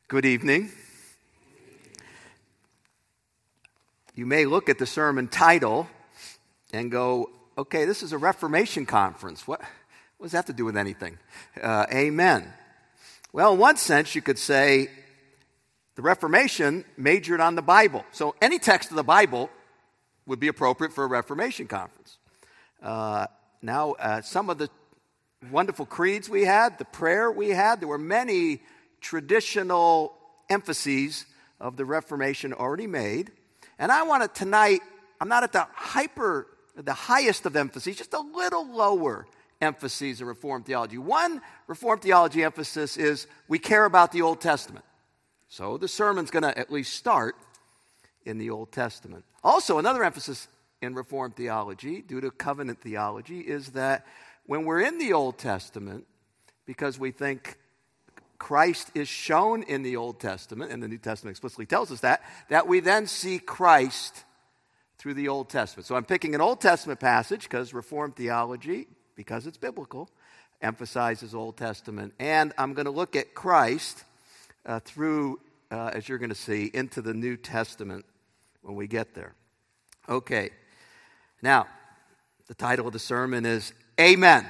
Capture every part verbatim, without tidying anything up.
Good evening. You may look at the sermon title and go, okay, this is a Reformation conference. What, what does that have to do with anything? Uh, amen. Well, in one sense, you could say the Reformation majored on the Bible. So any text of the Bible would be appropriate for a Reformation conference. Uh, now, uh, some of the wonderful creeds we had, the prayer we had, there were many traditional emphases of the Reformation already made. And I want to tonight, I'm not at the hyper, the highest of emphases, just a little lower emphases in Reformed theology. One Reformed theology emphasis is we care about the Old Testament. So the sermon's going to at least start in the Old Testament. Also, another emphasis in Reformed theology, due to covenant theology, is that when we're in the Old Testament, because we think Christ is shown in the Old Testament, and the New Testament explicitly tells us that, that we then see Christ through the Old Testament. So I'm picking an Old Testament passage because Reformed theology, because it's biblical, emphasizes Old Testament. And I'm going to look at Christ uh, through, uh, as you're going to see, into the New Testament when we get there. Okay. Now, the title of the sermon is Amen.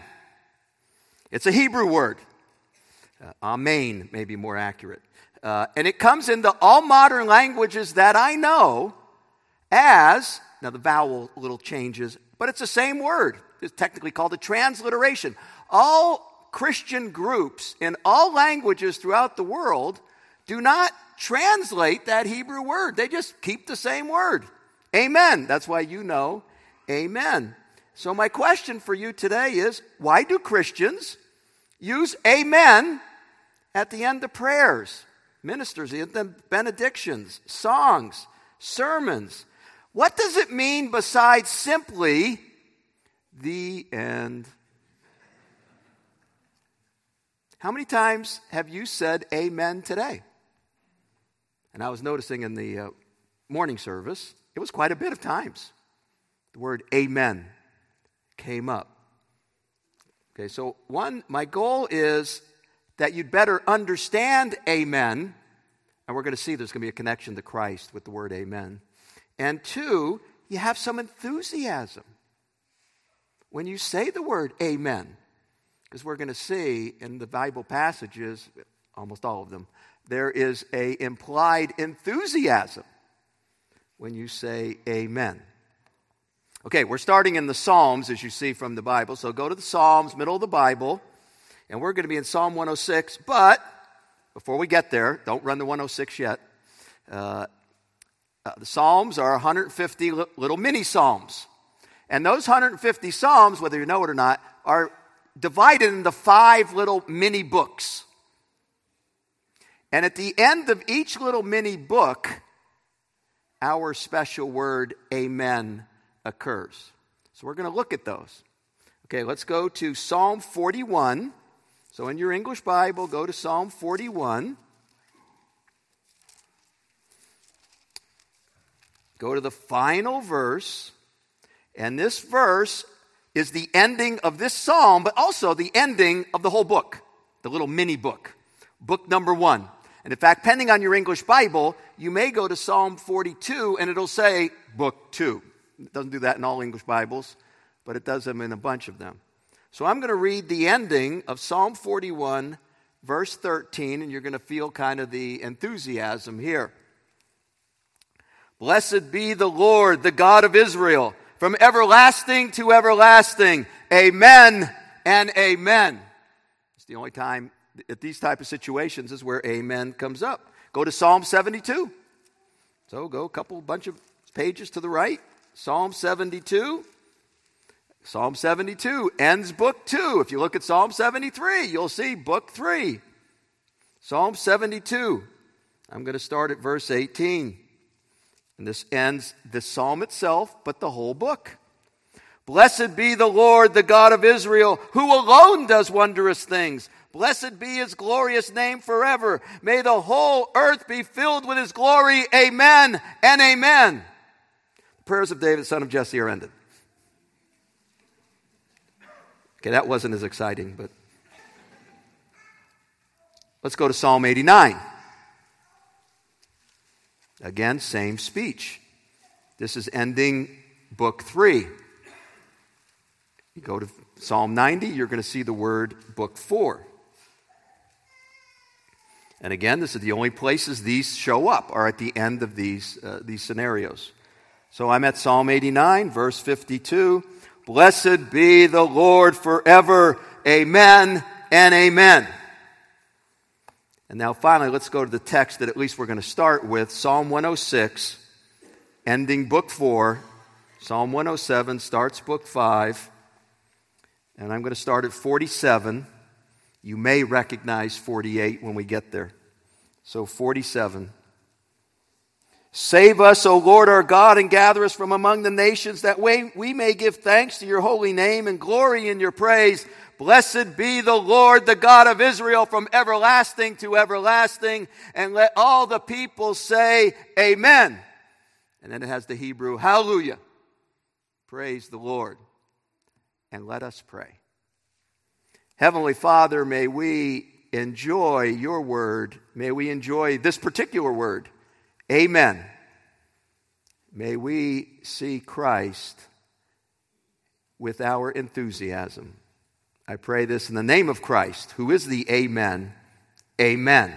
It's a Hebrew word. Uh, amen may be more accurate. Uh, and it comes into all modern languages that I know as, now the vowel little changes, but it's the same word. It's technically called a transliteration. All Christian groups in all languages throughout the world do not translate that Hebrew word. They just keep the same word. Amen. That's why you know amen. So my question for you today is, why do Christians use amen at the end of prayers, ministers, the benedictions, songs, sermons? What does it mean besides simply the end? How many times have you said amen today? And I was noticing in the uh, morning service, it was quite a bit of times. The word amen came up. Okay, so one, my goal is that you'd better understand amen, and we're going to see there's going to be a connection to Christ with the word amen. And two, you have some enthusiasm when you say the word amen, because we're going to see in the Bible passages, almost all of them, there is a implied enthusiasm when you say amen. Okay, we're starting in the Psalms, as you see from the Bible. So go to the Psalms, middle of the Bible, and we're going to be in Psalm one oh six. But before we get there, don't run to one oh six yet. Uh, uh, the Psalms are one hundred fifty li- little mini-Psalms. And those one hundred fifty Psalms, whether you know it or not, are divided into five little mini-books. And at the end of each little mini-book, our special word, amen, occurs. So we're going to look at those. Okay, let's go to Psalm forty-one. So in your English Bible, go to Psalm forty-one. Go to the final verse. And this verse is the ending of this psalm, but also the ending of the whole book, the little mini book, book number one. And in fact, depending on your English Bible, you may go to Psalm forty-two and it'll say book two. It doesn't do that in all English Bibles, but it does them in a bunch of them. So I'm going to read the ending of Psalm forty-one, verse thirteen, and you're going to feel kind of the enthusiasm here. Blessed be the Lord, the God of Israel, from everlasting to everlasting. Amen and amen. It's the only time at these type of situations is where amen comes up. Go to Psalm seventy-two. So go a couple bunch of pages to the right. Psalm seventy-two. Psalm seventy-two ends book two. If you look at Psalm seventy-three, you'll see book three. Psalm seventy-two. I'm going to start at verse eighteen. And this ends the psalm itself, but the whole book. Blessed be the Lord, the God of Israel, who alone does wondrous things. Blessed be his glorious name forever. May the whole earth be filled with his glory. Amen and amen. The prayers of David, son of Jesse, are ended. Okay, that wasn't as exciting, but let's go to Psalm eighty-nine. Again, same speech. This is ending book three. You go to Psalm ninety, you're going to see the word book four. And again, this is the only places these show up, are at the end of these, uh, these scenarios. So I'm at Psalm eighty-nine, verse fifty-two. Blessed be the Lord forever. Amen and amen. And now finally, let's go to the text that at least we're going to start with, Psalm one oh six, ending book four. Psalm one oh seven starts book five. And I'm going to start at forty-seven. You may recognize forty-eight when we get there. So forty-seven. Save us, O Lord our God, and gather us from among the nations, that we, we may give thanks to your holy name and glory in your praise. Blessed be the Lord, the God of Israel, from everlasting to everlasting. And let all the people say, Amen. And then it has the Hebrew, Hallelujah. Praise the Lord. And let us pray. Heavenly Father, may we enjoy your word. May we enjoy this particular word. Amen. May we see Christ with our enthusiasm. I pray this in the name of Christ, who is the Amen. Amen.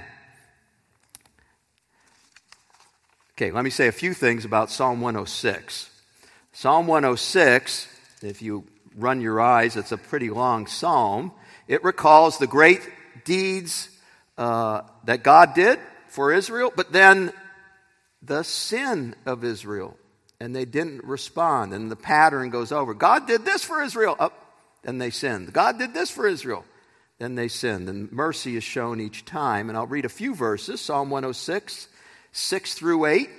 Okay, let me say a few things about Psalm one oh six. Psalm one oh six, if you run your eyes, it's a pretty long psalm. It recalls the great deeds uh, that God did for Israel, but then the sin of Israel, and they didn't respond, and the pattern goes over. God did this for Israel, oh, then they sinned. God did this for Israel, then they sinned. And mercy is shown each time, and I'll read a few verses, Psalm one oh six, six through eight.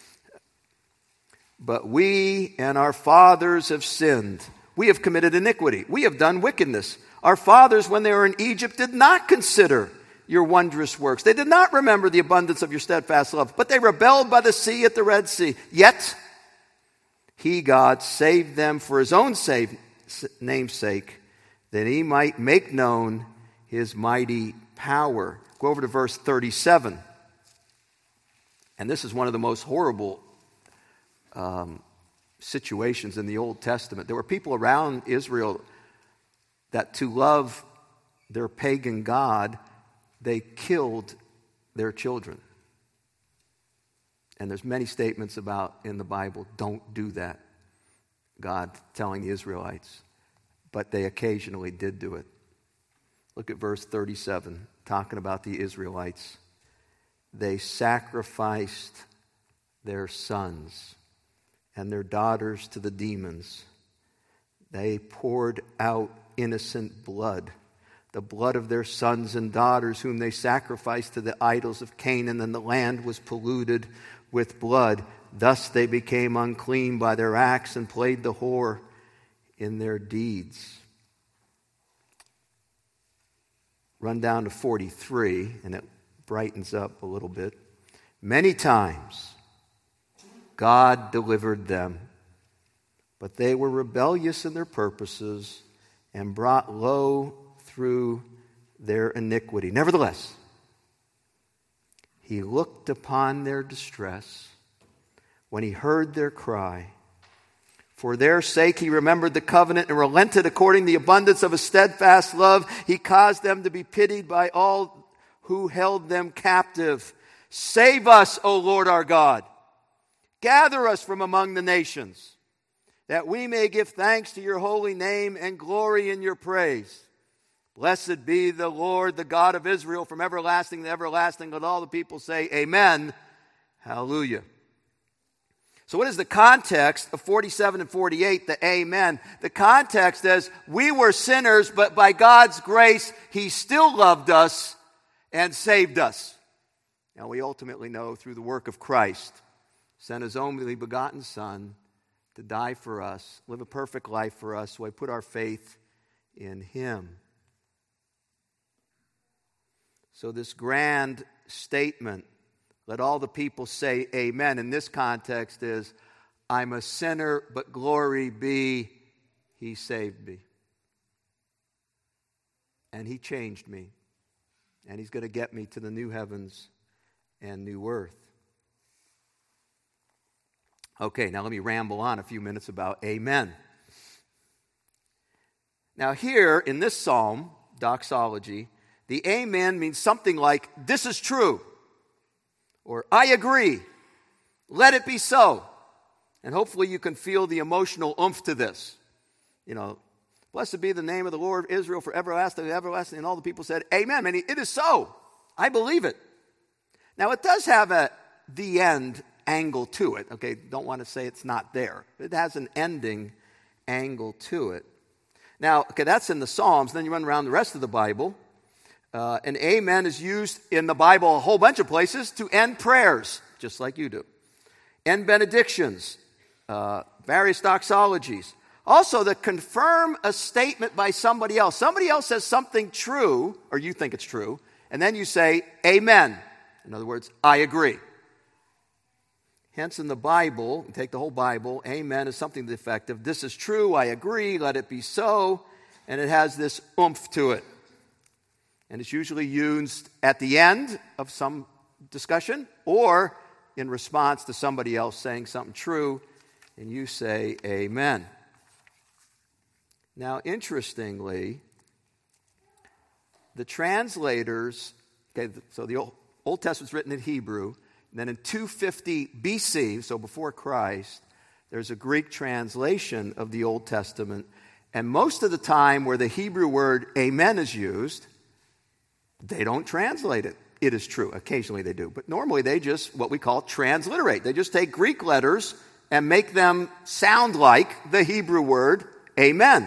But we and our fathers have sinned. We have committed iniquity. We have done wickedness. Our fathers, when they were in Egypt, did not consider your wondrous works. They did not remember the abundance of your steadfast love, but they rebelled by the sea at the Red Sea. Yet, he, God, saved them for his own save, name's sake, that he might make known his mighty power. Go over to verse thirty-seven. And this is one of the most horrible um, situations in the Old Testament. There were people around Israel that to love their pagan god, they killed their children. And there's many statements about in the Bible, don't do that. God telling the Israelites. But they occasionally did do it. Look at verse thirty-seven, talking about the Israelites. They sacrificed their sons and their daughters to the demons. They poured out innocent blood, the blood of their sons and daughters, whom they sacrificed to the idols of Canaan, and the land was polluted with blood. Thus they became unclean by their acts and played the whore in their deeds. Run down to forty-three, and it brightens up a little bit. Many times God delivered them, but they were rebellious in their purposes and brought low through their iniquity. Nevertheless, he looked upon their distress when he heard their cry. For their sake he remembered the covenant and relented according to the abundance of his steadfast love. He caused them to be pitied by all who held them captive. Save us, O Lord our God. Gather us from among the nations, that we may give thanks to your holy name and glory in your praise. Blessed be the Lord, the God of Israel, from everlasting to everlasting. Let all the people say, Amen. Hallelujah. So what is the context of forty-seven and forty-eight, the Amen? The context is, we were sinners, but by God's grace, he still loved us and saved us. Now we ultimately know through the work of Christ, sent his only begotten Son to die for us, live a perfect life for us, so we put our faith in him. So this grand statement, let all the people say amen, in this context is, I'm a sinner, but glory be, he saved me. And he changed me. And he's going to get me to the new heavens and new earth. Okay, now let me ramble on a few minutes about amen. Now here in this psalm, doxology, the amen means something like, this is true, or I agree, let it be so. And hopefully you can feel the emotional oomph to this. You know, blessed be the name of the Lord of Israel for everlasting and everlasting. And all the people said, amen. And it is so. I believe it. Now it does have a the end angle to it. Okay, don't want to say it's not there. It has an ending angle to it. Now, okay, that's in the Psalms. Then you run around the rest of the Bible. Uh, and amen is used in the Bible a whole bunch of places to end prayers, just like you do. End benedictions, uh, various doxologies. Also, to confirm a statement by somebody else. Somebody else says something true, or you think it's true, and then you say, amen. In other words, I agree. Hence, in the Bible, take the whole Bible, amen is something to the effect of, this is true, I agree, let it be so, and it has this oomph to it. And it's usually used at the end of some discussion or in response to somebody else saying something true, and you say, amen. Now, interestingly, the translators, okay, so the Old, Old Testament's written in Hebrew, and then in two fifty B C, so before Christ, there's a Greek translation of the Old Testament, and most of the time where the Hebrew word amen is used, they don't translate it. It is true. Occasionally they do. But normally they just, what we call transliterate. They just take Greek letters and make them sound like the Hebrew word amen.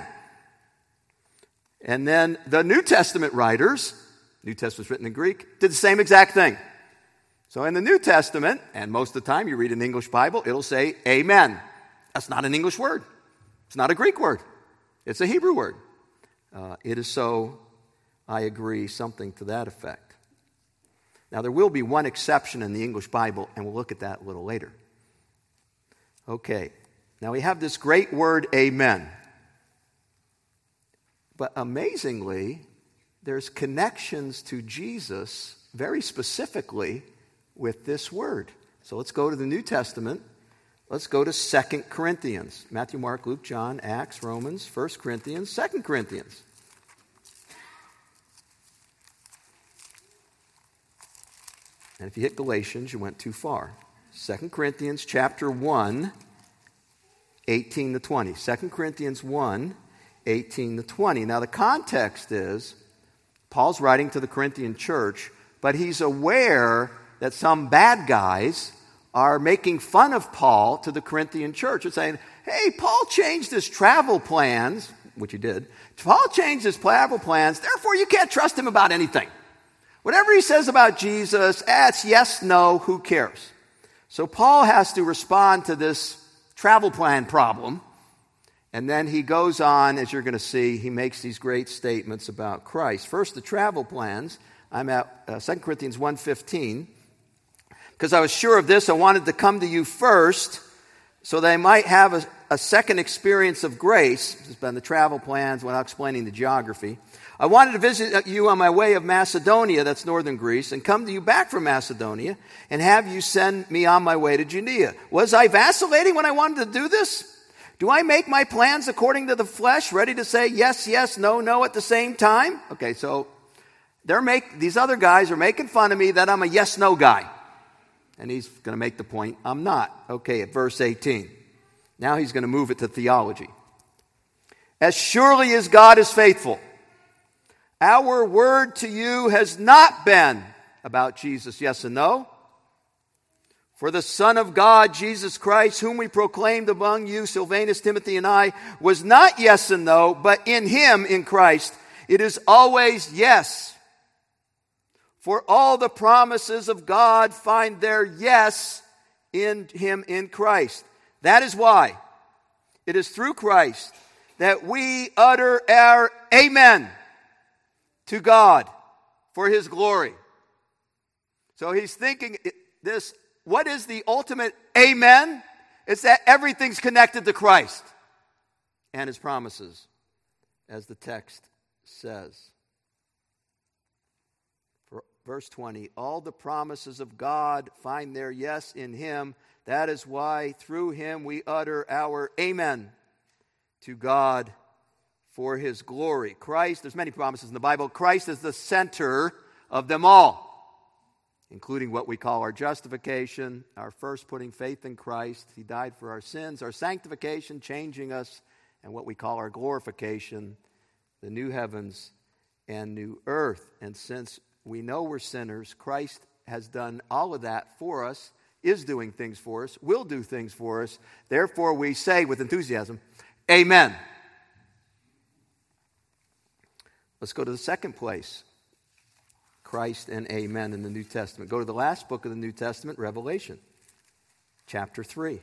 And then the New Testament writers, New Testament's written in Greek, did the same exact thing. So in the New Testament, and most of the time you read an English Bible, it'll say amen. That's not an English word. It's not a Greek word. It's a Hebrew word. Uh, it is so, I agree, something to that effect. Now there will be one exception in the English Bible, and we'll look at that a little later. Okay, now we have this great word amen. But amazingly, there's connections to Jesus very specifically with this word. So let's go to the New Testament. Let's go to Second Corinthians. Matthew, Mark, Luke, John, Acts, Romans, First Corinthians, Second Corinthians. And if you hit Galatians, you went too far. Second Corinthians chapter one, eighteen to twenty. Second Corinthians one, eighteen to twenty. Now the context is, Paul's writing to the Corinthian church, but he's aware that some bad guys are making fun of Paul to the Corinthian church and saying, hey, Paul changed his travel plans, which he did. Paul changed his travel plans, therefore you can't trust him about anything. Whatever he says about Jesus, eh, it's yes, no, who cares? So Paul has to respond to this travel plan problem. And then he goes on, as you're going to see, he makes these great statements about Christ. First, the travel plans. I'm at uh, Second Corinthians one fifteen. Because I was sure of this, I wanted to come to you first so that I might have a, a second experience of grace. This has been the travel plans without explaining the geography. I wanted to visit you on my way of Macedonia, that's northern Greece, and come to you back from Macedonia and have you send me on my way to Judea. Was I vacillating when I wanted to do this? Do I make my plans according to the flesh, ready to say yes, yes, no, no at the same time? Okay, so they're make, these other guys are making fun of me that I'm a yes, no guy. And he's going to make the point, I'm not. Okay, at verse eighteen. Now he's going to move it to theology. As surely as God is faithful, our word to you has not been about Jesus, yes and no. For the Son of God, Jesus Christ, whom we proclaimed among you, Silvanus, Timothy, and I, was not yes and no, but in him, in Christ, it is always yes. For all the promises of God find their yes in him, in Christ. That is why it is through Christ that we utter our amen to God for his glory. So he's thinking this, what is the ultimate amen? It's that everything's connected to Christ and his promises, as the text says. For verse twenty, all the promises of God find their yes in him. That is why through him we utter our amen to God for his glory. Christ, there's many promises in the Bible. Christ is the center of them all, including what we call our justification, our first putting faith in Christ. He died for our sins, our sanctification, changing us, and what we call our glorification, the new heavens and new earth. And since we know we're sinners, Christ has done all of that for us, is doing things for us, will do things for us. Therefore, we say with enthusiasm, amen. Let's go to the second place, Christ and amen in the New Testament. Go to the last book of the New Testament, Revelation, chapter three.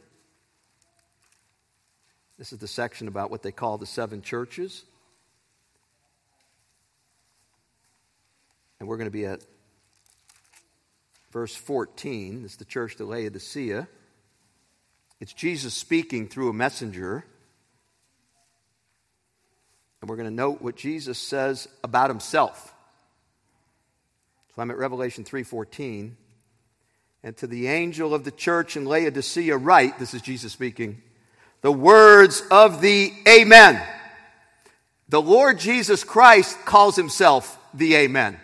This is the section about what they call the seven churches. And we're going to be at verse fourteen. It's the church to Laodicea. It's Jesus speaking through a messenger. And we're going to note what Jesus says about himself. So I'm at Revelation three fourteen. And to the angel of the church in Laodicea write, this is Jesus speaking, the words of the Amen. The Lord Jesus Christ calls himself the Amen.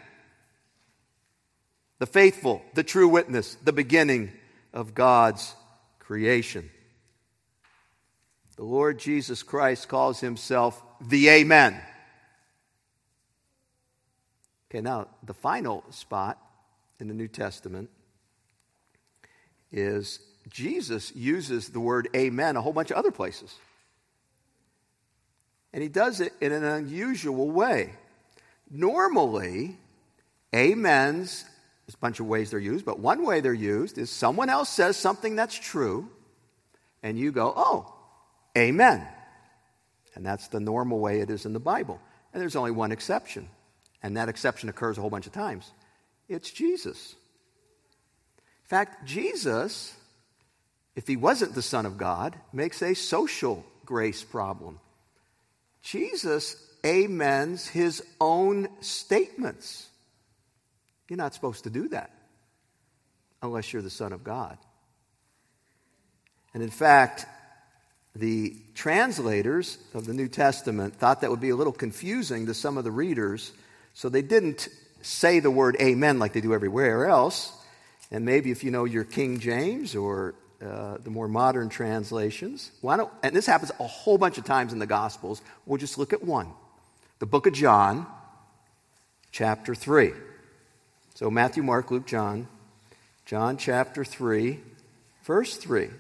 The faithful, the true witness, the beginning of God's creation. The Lord Jesus Christ calls himself the Amen. Okay, now the final spot in the New Testament is Jesus uses the word amen a whole bunch of other places. And he does it in an unusual way. Normally, amens, there's a bunch of ways they're used, but one way they're used is someone else says something that's true, and you go, oh, amen. And that's the normal way it is in the Bible. And there's only one exception, and that exception occurs a whole bunch of times. It's Jesus. In fact, Jesus, if he wasn't the Son of God, makes a social grace problem. Jesus amens his own statements. You're not supposed to do that unless you're the Son of God. And in fact, the translators of the New Testament thought that would be a little confusing to some of the readers, so they didn't say the word amen like they do everywhere else. And maybe if you know your King James or uh, the more modern translations, why don't, and this happens a whole bunch of times in the Gospels, we'll just look at one. The book of John, chapter three. So Matthew, Mark, Luke, John, John chapter three, verse three.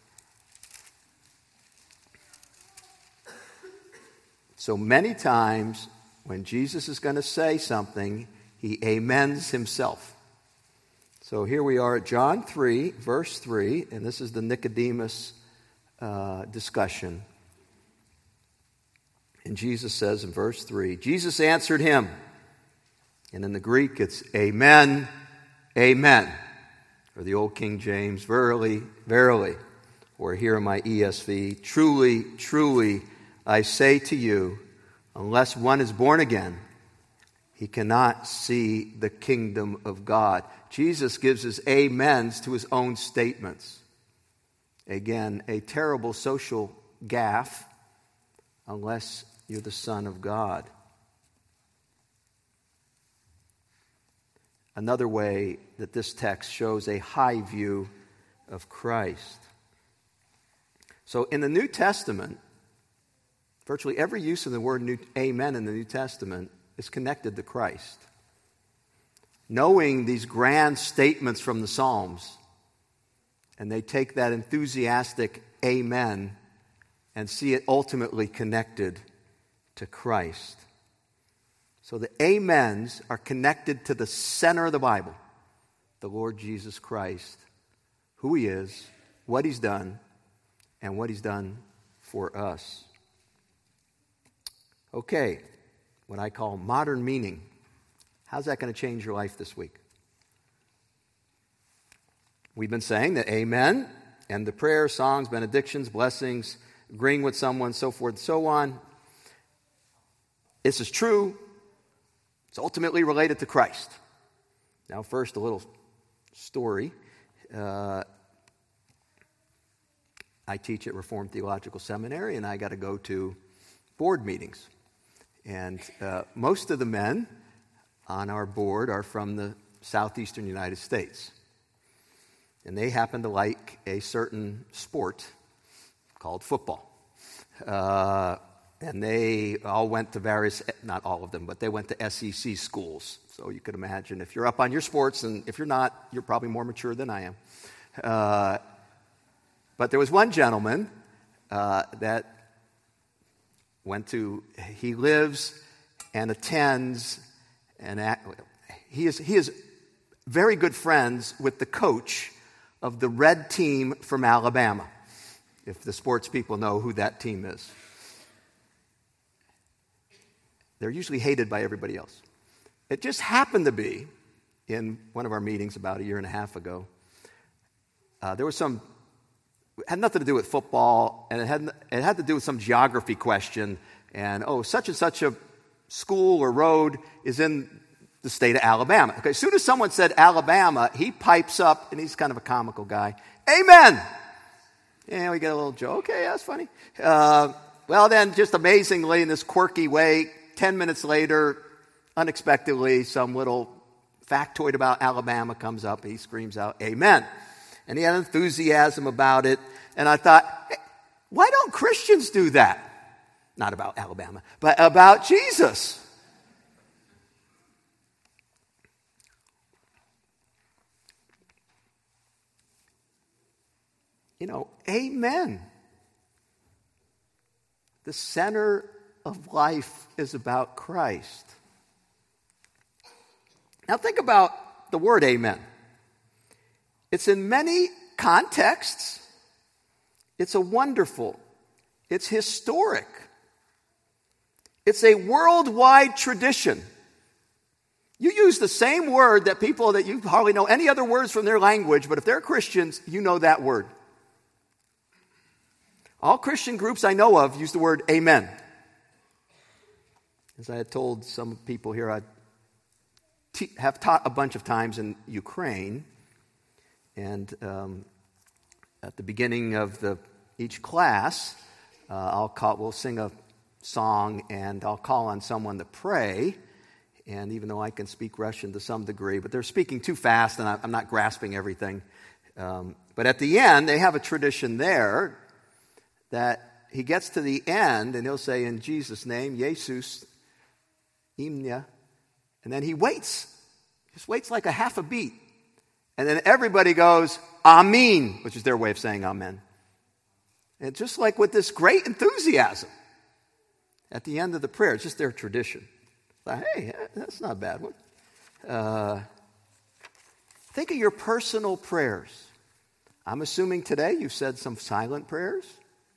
So many times when Jesus is going to say something, he amens himself. So here we are at John three, verse three, and this is the Nicodemus uh, discussion. And Jesus says in verse three, Jesus answered him. And in the Greek, it's amen, amen. Or the old King James, verily, verily. Or here in my E S V, truly, truly, I say to you, unless one is born again, he cannot see the kingdom of God. Jesus gives his amens to his own statements. Again, a terrible social gaffe, unless you're the Son of God. Another way that this text shows a high view of Christ. So in the New Testament, virtually every use of the word new, amen in the New Testament is connected to Christ. Knowing these grand statements from the Psalms, and they take that enthusiastic amen and see it ultimately connected to Christ. So the amens are connected to the center of the Bible, the Lord Jesus Christ, who he is, what he's done, and what he's done for us. Okay, what I call modern meaning. How's that going to change your life this week? We've been saying that amen and the prayer, songs, benedictions, blessings, agreeing with someone, so forth and so on. This is true. It's ultimately related to Christ. Now, first, a little story. Uh, I teach at Reformed Theological Seminary, and I got to go to board meetings. And uh, most of the men on our board are from the southeastern United States. And they happen to like a certain sport called football. Uh, and they all went to various, not all of them, but they went to S E C schools. So you could imagine if you're up on your sports, and if you're not, you're probably more mature than I am. Uh, but there was one gentleman uh, that went to, he lives and attends, and at, he is he is very good friends with the coach of the red team from Alabama, if the sports people know who that team is. They're usually hated by everybody else. It just happened to be, in one of our meetings about a year and a half ago, uh, there was some, it had nothing to do with football, and it had, it had to do with some geography question, and, oh, such and such a school or road is in the state of Alabama. Okay, as soon as someone said Alabama, he pipes up, and he's kind of a comical guy, "Amen!" And we get a little joke. Okay, that's funny. Uh, well, then, just amazingly, in this quirky way, ten minutes later, unexpectedly, some little factoid about Alabama comes up. He screams out, "Amen." And he had enthusiasm about it. And I thought, hey, why don't Christians do that? Not about Alabama, but about Jesus. You know, amen. The center of life is about Christ. Now think about the word amen. It's in many contexts. It's a wonderful. It's historic. It's a worldwide tradition. You use the same word that people that you hardly know any other words from their language, but if they're Christians, you know that word. All Christian groups I know of use the word amen. As I had told some people here, I te- have taught a bunch of times in Ukraine, and um, at the beginning of the each class, uh, I'll call, we'll sing a song, and I'll call on someone to pray. And even though I can speak Russian to some degree, but they're speaking too fast, and I, I'm not grasping everything. Um, but at the end, they have a tradition there that he gets to the end, and he'll say, "In Jesus' name, Jesus, Imnia," and then he waits. Just waits like a half a beat. And then everybody goes, "Amen," which is their way of saying amen. And just like with this great enthusiasm at the end of the prayer, it's just their tradition. Like, hey, that's not a bad one. Uh, think of your personal prayers. I'm assuming today you've said some silent prayers.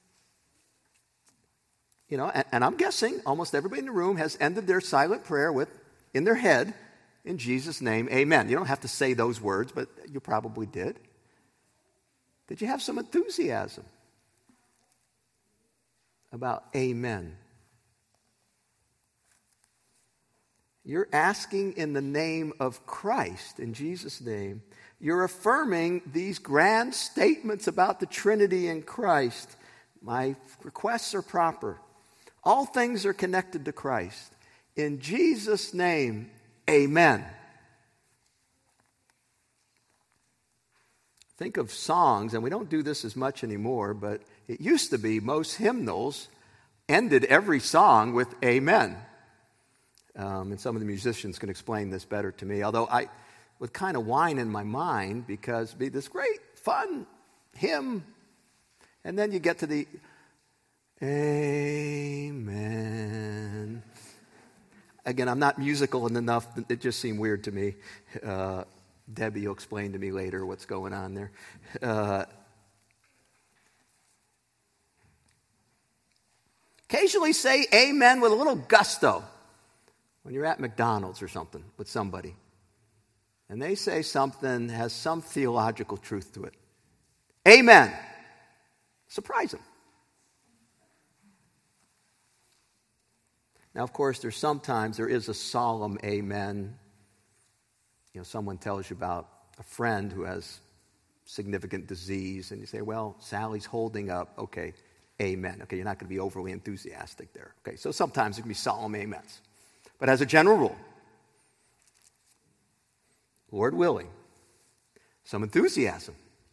You know, and, and I'm guessing almost everybody in the room has ended their silent prayer with, in their head, "In Jesus' name, amen." You don't have to say those words, but you probably did. Did you have some enthusiasm about amen? You're asking in the name of Christ, in Jesus' name. You're affirming these grand statements about the Trinity in Christ. My requests are proper. All things are connected to Christ. In Jesus' name, amen. Think of songs, and we don't do this as much anymore, but it used to be most hymnals ended every song with amen. Um, and some of the musicians can explain this better to me, although I would kind of whine in my mind because it'd be this great, fun hymn, and then you get to the amen. Again, I'm not musical enough. It just seemed weird to me. Uh, Debbie will explain to me later what's going on there. Uh, occasionally say amen with a little gusto when you're at McDonald's or something with somebody, and they say something that has some theological truth to it. Amen. Surprise them. Now, of course, there's sometimes there is a solemn amen You know, someone tells you about a friend who has significant disease, and you say, well, Sally's holding up. Okay, amen. Okay, you're not going to be overly enthusiastic there. Okay, so sometimes it can be solemn amens. But as a general rule, Lord willing, some enthusiasm.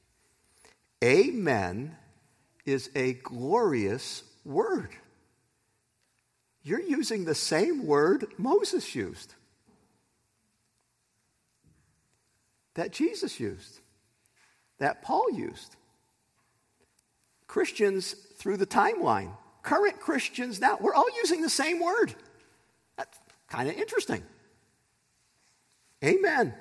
Amen is a glorious word. You're using the same word Moses used, that Jesus used, that Paul used. Christians through the timeline, current Christians now, we're all using the same word. That's kind of interesting. Amen.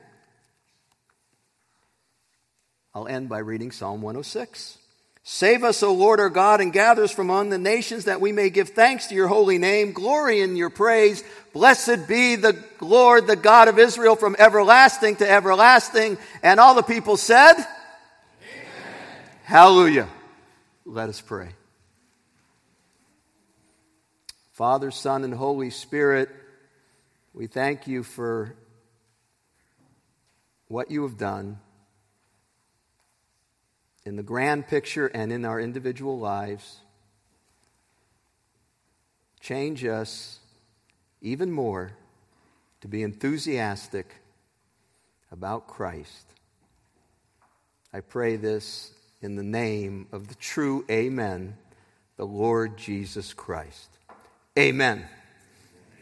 I'll end by reading Psalm one oh six. Save us, O Lord our God, and gather us from among the nations, that we may give thanks to your holy name, glory in your praise. Blessed be the Lord, the God of Israel, from everlasting to everlasting. And all the people said, Amen. Hallelujah. Let us pray. Father, Son, and Holy Spirit, we thank you for what you have done in the grand picture and in our individual lives. Change us even more to be enthusiastic about Christ. I pray this in the name of the true Amen, the Lord Jesus Christ. Amen.